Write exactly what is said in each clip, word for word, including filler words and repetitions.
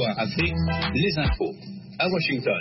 V O A Afrique, les infos à Washington.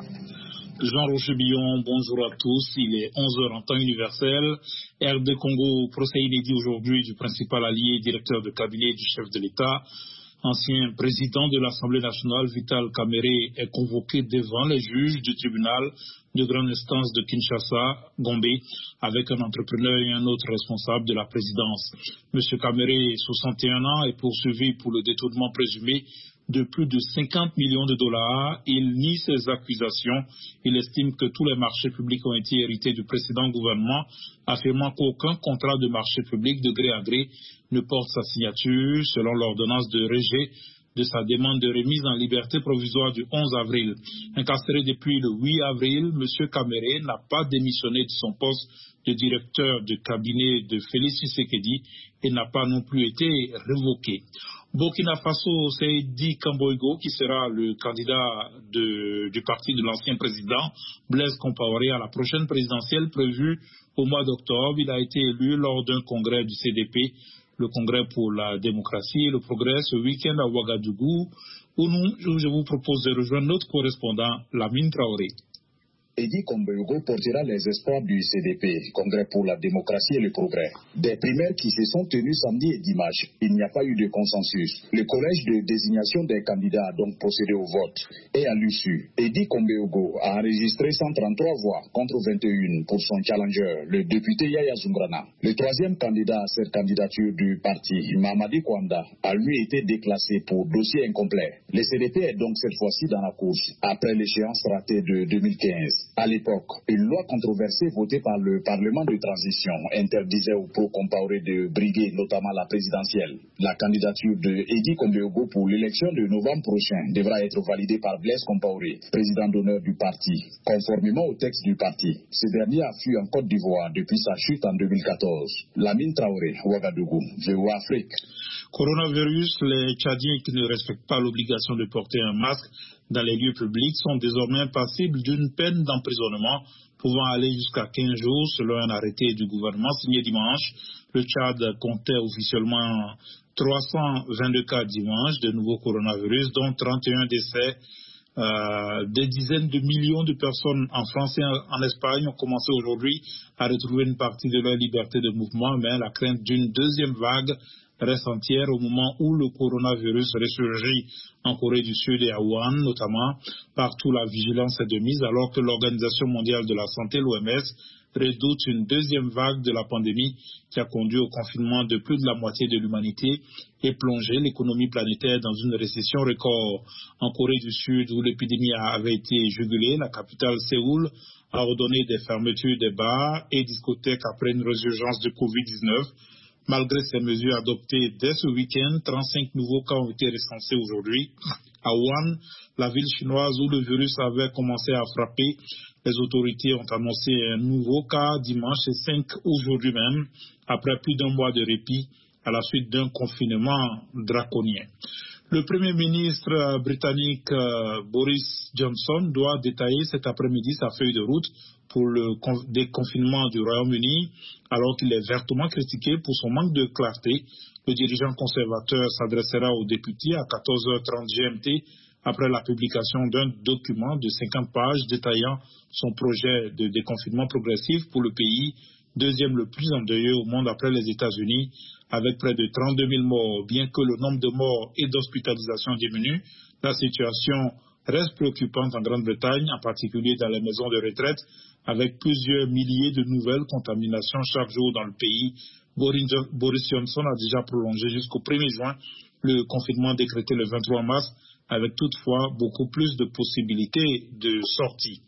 Jean-Roger Billon, bonjour à tous. Il est onze heures en temps universel. R D Congo, procès inédit aujourd'hui du principal allié et directeur de cabinet du chef de l'État. Ancien président de l'Assemblée nationale, Vital Kamerhe, est convoqué devant les juges du tribunal de grande instance de Kinshasa, Gombe, avec un entrepreneur et un autre responsable de la présidence. M. Kamerhe, soixante et un ans, est poursuivi pour le détournement présumé de plus de cinquante millions de dollars. Il nie ces accusations. Il estime que tous les marchés publics ont été hérités du précédent gouvernement, affirmant qu'aucun contrat de marché public de gré à gré ne porte sa signature, selon l'ordonnance de rejet de sa demande de remise en liberté provisoire du onze avril. Incarcéré depuis le huit avril, M. Kamerhe n'a pas démissionné de son poste de directeur de cabinet de Félix Tshisekedi et n'a pas non plus été révoqué. Burkina Faso, c'est Di Kamboigo qui sera le candidat de, du parti de l'ancien président Blaise Compaoré à la prochaine présidentielle prévue au mois d'octobre. Il a été élu lors d'un congrès du C D P, le congrès pour la démocratie et le progrès, ce week-end à Ouagadougou, où nous, je vous propose de rejoindre notre correspondant, Lamine Traoré. Di Kamboigo portera les espoirs du C D P, Congrès pour la démocratie et le progrès. Des primaires qui se sont tenues samedi et dimanche, il n'y a pas eu de consensus. Le collège de désignation des candidats a donc procédé au vote. Et à l'issue, Di Kamboigo a enregistré cent trente-trois voix contre vingt et une pour son challenger, le député Yaya Zungrana. Le troisième candidat à cette candidature du parti, Mamadi Kwanda, a lui été déclassé pour dossier incomplet. Le C D P est donc cette fois-ci dans la course, après l'échéance ratée de deux mille quinze. À l'époque, une loi controversée votée par le Parlement de transition interdisait aux pro-Compaoré de briguer notamment la présidentielle. La candidature de Di Kamboigo pour l'élection de novembre prochain devra être validée par Blaise Compaoré, président d'honneur du parti, conformément au texte du parti. Ce dernier a fui en Côte d'Ivoire depuis sa chute en deux mille quatorze. Lamine Traoré, Ouagadougou, V O A Afrique. Coronavirus, les Tchadiens qui ne respectent pas l'obligation de porter un masque dans les lieux publics sont désormais passibles d'une peine d'emprisonnement pouvant aller jusqu'à quinze jours selon un arrêté du gouvernement signé dimanche. Le Tchad comptait officiellement trois cent vingt-deux cas dimanche de nouveaux coronavirus, dont trente et un décès. Euh, des dizaines de millions de personnes en France et en, en Espagne ont commencé aujourd'hui à retrouver une partie de leur liberté de mouvement, mais la crainte d'une deuxième vague reste entière au moment où le coronavirus ressurgit en Corée du Sud et à Wuhan, notamment. Partout, la vigilance est de mise, alors que l'Organisation mondiale de la santé, l'O M S, redoute une deuxième vague de la pandémie qui a conduit au confinement de plus de la moitié de l'humanité et plongé l'économie planétaire dans une récession record. En Corée du Sud, où l'épidémie avait été jugulée, la capitale Séoul a ordonné des fermetures des bars et discothèques après une résurgence de covid dix-neuf. Malgré ces mesures adoptées dès ce week-end, trente-cinq nouveaux cas ont été recensés aujourd'hui. À Wuhan, la ville chinoise où le virus avait commencé à frapper, les autorités ont annoncé un nouveau cas dimanche et cinq aujourd'hui même, après plus d'un mois de répit à la suite d'un confinement draconien. Le Premier ministre britannique Boris Johnson doit détailler cet après-midi sa feuille de route pour le déconfinement du Royaume-Uni, alors qu'il est vertement critiqué pour son manque de clarté. Le dirigeant conservateur s'adressera aux députés à quatorze heures trente G M T après la publication d'un document de cinquante pages détaillant son projet de déconfinement progressif pour le pays, deuxième le plus endeuillé au monde après les États-Unis, avec près de trente-deux mille morts. Bien que le nombre de morts et d'hospitalisations diminue, la situation reste préoccupante en Grande-Bretagne, en particulier dans les maisons de retraite, avec plusieurs milliers de nouvelles contaminations chaque jour dans le pays. Boris Johnson a déjà prolongé jusqu'au premier juin le confinement décrété le vingt-trois mars, avec toutefois beaucoup plus de possibilités de sortie.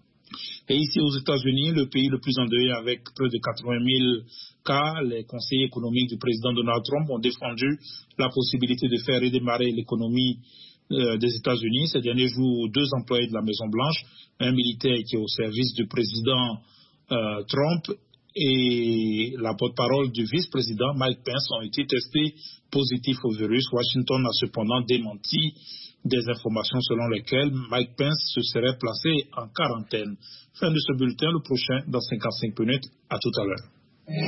Et ici aux États-Unis, le pays le plus endeuillé avec près de quatre-vingt mille cas, les conseillers économiques du président Donald Trump ont défendu la possibilité de faire redémarrer l'économie euh, des États-Unis. Ces derniers jours, deux employés de la Maison-Blanche, un militaire qui est au service du président euh, Trump et la porte-parole du vice-président Mike Pence ont été testés positifs au virus. Washington a cependant démenti des informations selon lesquelles Mike Pence se serait placé en quarantaine. Fin de ce bulletin, le prochain dans cinquante-cinq minutes. À tout à l'heure.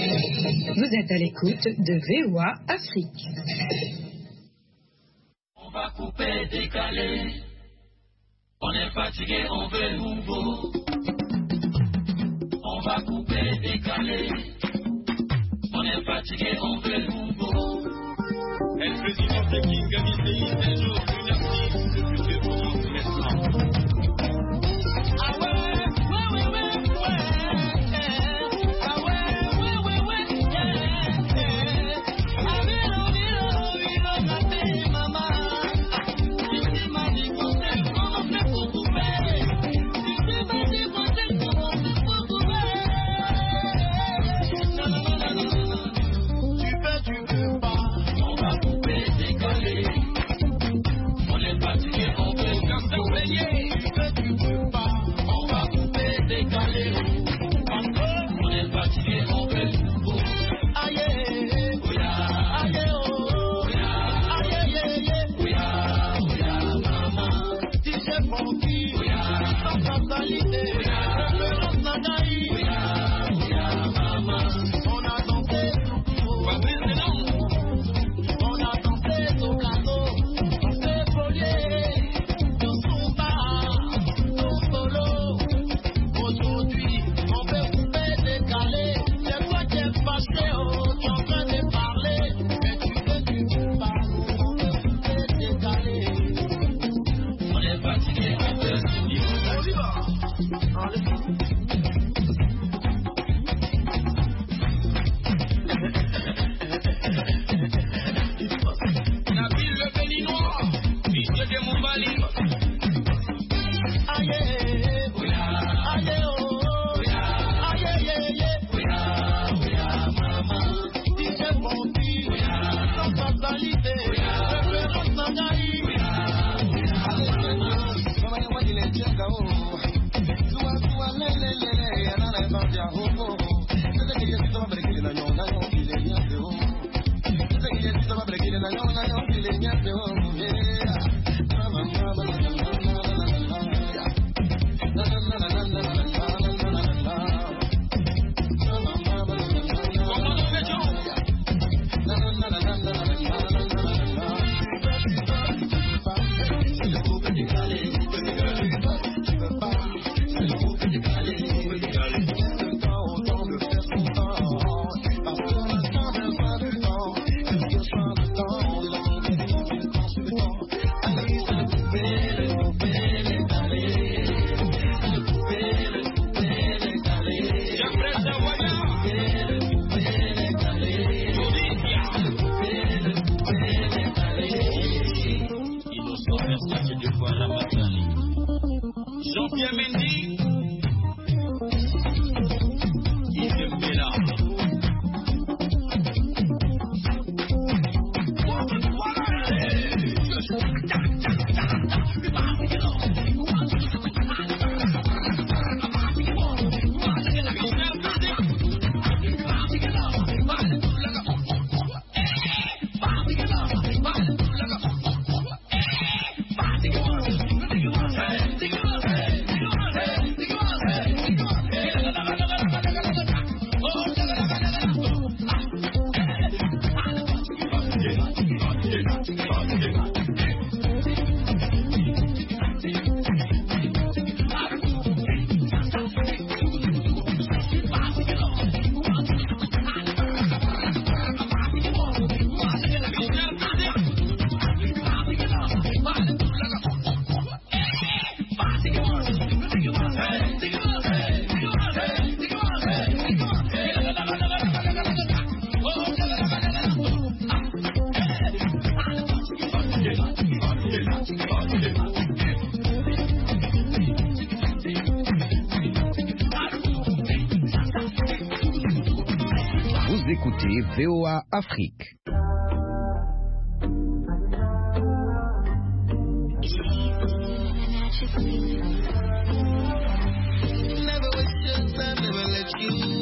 Vous êtes à l'écoute de V O A Afrique. va couper, décaler. On est fatigué, on veut nouveau. On va couper, décaler. On est fatigué, on veut nouveau. El presidente Kinga dice y se lo une actrice de maintenant. Vous écoutez V O A Afrique. Never waste your time, never let you